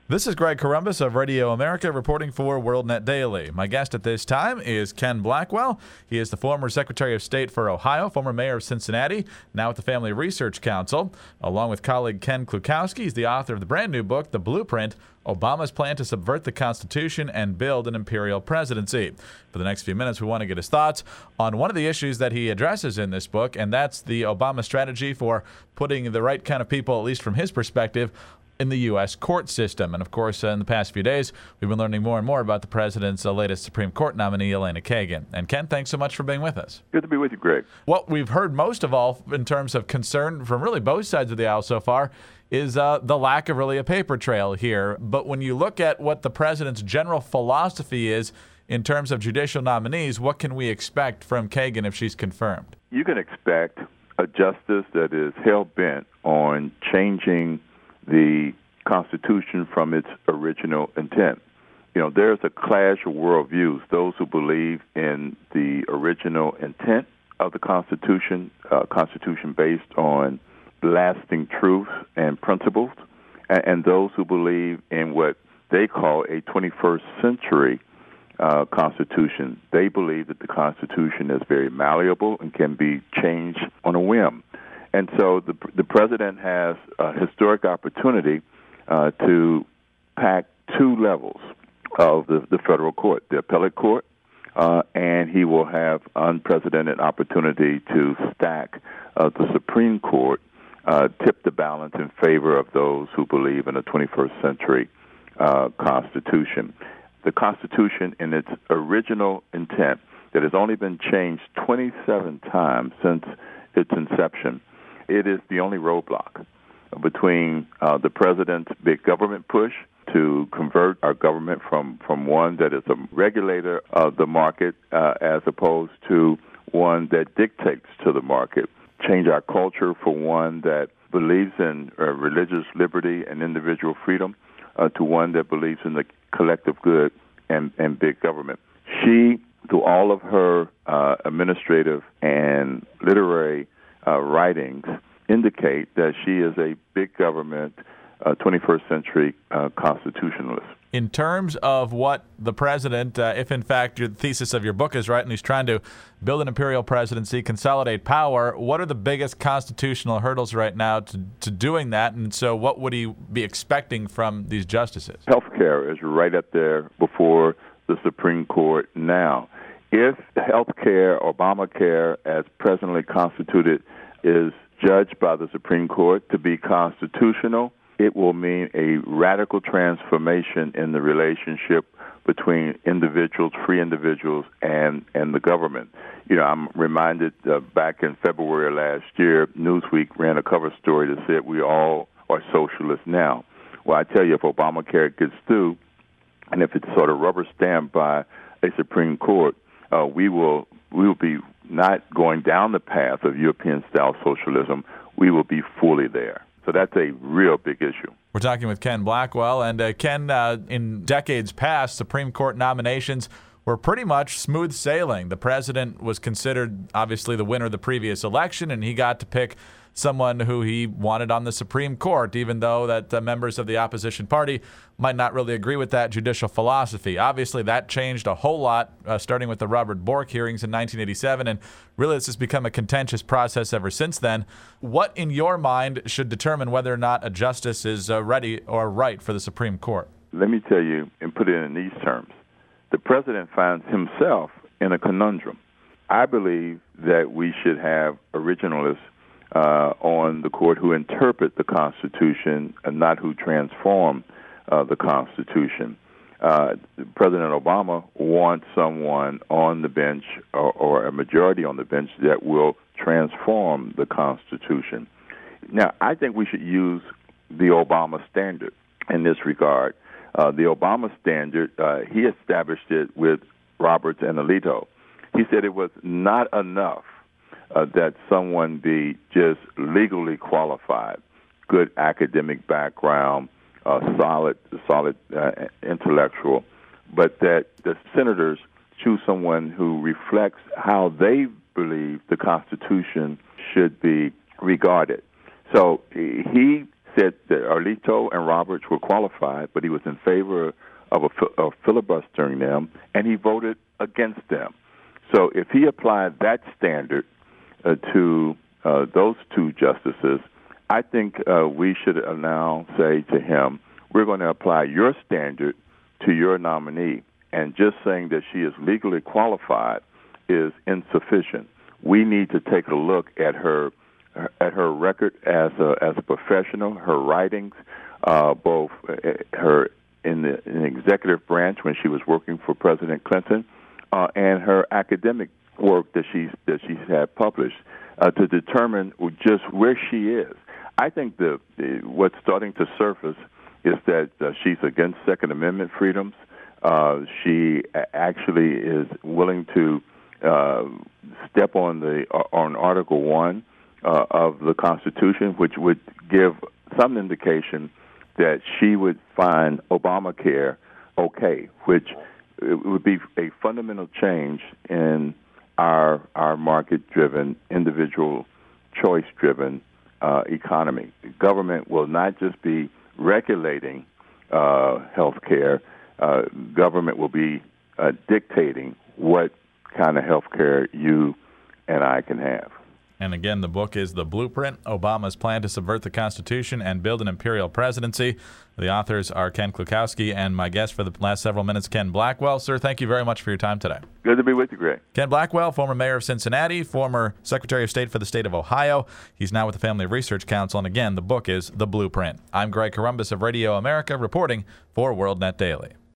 This is Greg Corombos of Radio America reporting for WorldNet Daily. My guest at this time is Ken Blackwell. He is the former Secretary of State for Ohio, former mayor of Cincinnati, now with the Family Research Council. Along with colleague Ken Klukowski, he's the author of the brand new book, The Blueprint, Obama's Plan to Subvert the Constitution and Build an Imperial Presidency. For the next few minutes, we want to get his thoughts on one of the issues that he addresses in this book, and that's the Obama strategy for putting the right kind of people, at least from his perspective, in the U.S. court system. And, of course, in the past few days, we've been learning more and more about the president's latest Supreme Court nominee, Elena Kagan. And, Ken, thanks so much for being with us. Good to be with you, Greg. What we've heard most of all in terms of concern from really both sides of the aisle so far is the lack of really a paper trail here. But when you look at what the president's general philosophy is in terms of judicial nominees, what can we expect from Kagan if she's confirmed? You can expect a justice that is hell-bent on changing the Constitution from its original intent. You know, there's a clash of worldviews. Those who believe in the original intent of the Constitution, Constitution based on lasting truth and principles, and those who believe in what they call a 21st century Constitution. They believe that the Constitution is very malleable and can be changed on a whim. And so the president has a historic opportunity to pack two levels of the federal court, the appellate court, and he will have unprecedented opportunity to stack the Supreme Court, tip the balance in favor of those who believe in a 21st century Constitution. The Constitution in its original intent that has only been changed 27 times since its inception, it is the only roadblock between the president's big government push to convert our government from one that is a regulator of the market as opposed to one that dictates to the market, change our culture for one that believes in religious liberty and individual freedom to one that believes in the collective good and big government. She, through all of her administrative and literary writings, indicate that she is a big government, 21st century constitutionalist. In terms of what the president, if in fact the thesis of your book is right and he's trying to build an imperial presidency, consolidate power, what are the biggest constitutional hurdles right now to doing that? And so what would he be expecting from these justices? Healthcare is right up there before the Supreme Court now. If healthcare, Obamacare, as presently constituted, is judged by the Supreme Court to be constitutional, it will mean a radical transformation in the relationship between individuals, free individuals, and the government. You know, I'm reminded back in February of last year, Newsweek ran a cover story that said we all are socialists now. Well, I tell you, if Obamacare gets through, and if it's sort of rubber stamped by a Supreme Court, we will be not going down the path of European-style socialism. We will be fully there. So that's a real big issue. We're talking with Ken Blackwell. And Ken, in decades past, Supreme Court nominations were pretty much smooth sailing. The president was considered, obviously, the winner of the previous election, and he got to pick someone who he wanted on the Supreme Court, even though that members of the opposition party might not really agree with that judicial philosophy. Obviously, that changed a whole lot, starting with the Robert Bork hearings in 1987, and really this has become a contentious process ever since then. What, in your mind, should determine whether or not a justice is ready or right for the Supreme Court? Let me tell you and put it in these terms. The president finds himself in a conundrum. I believe that we should have originalists on the court who interpret the Constitution and not who transform the Constitution. President Obama wants someone on the bench or a majority on the bench that will transform the Constitution. Now, I think we should use the Obama standard in this regard. The Obama standard, he established it with Roberts and Alito. He said it was not enough that someone be just legally qualified, good academic background, solid intellectual, but that the senators choose someone who reflects how they believe the Constitution should be regarded. So he said that Alito and Roberts were qualified, but he was in favor of filibustering them, and he voted against them. So if he applied that standard to those two justices, I think we should now say to him, we're going to apply your standard to your nominee. And just saying that she is legally qualified is insufficient. We need to take a look at her record as a professional, her writings, both her in the executive branch when she was working for President Clinton, and her academic work that she's had published to determine just where she is. I think what's starting to surface is that she's against Second Amendment freedoms. She actually is willing to step on Article 1 of the Constitution, which would give some indication that she would find Obamacare okay, which it would be a fundamental change in our market-driven, individual choice-driven economy. Government will not just be regulating health care. Government will be dictating what kind of health care you and I can have. And again, the book is The Blueprint, Obama's Plan to Subvert the Constitution and Build an Imperial Presidency. The authors are Ken Klukowski and my guest for the last several minutes, Ken Blackwell. Sir, thank you very much for your time today. Good to be with you, Greg. Ken Blackwell, former mayor of Cincinnati, former Secretary of State for the state of Ohio. He's now with the Family Research Council, and again, the book is The Blueprint. I'm Greg Corombos of Radio America, reporting for WorldNet Daily.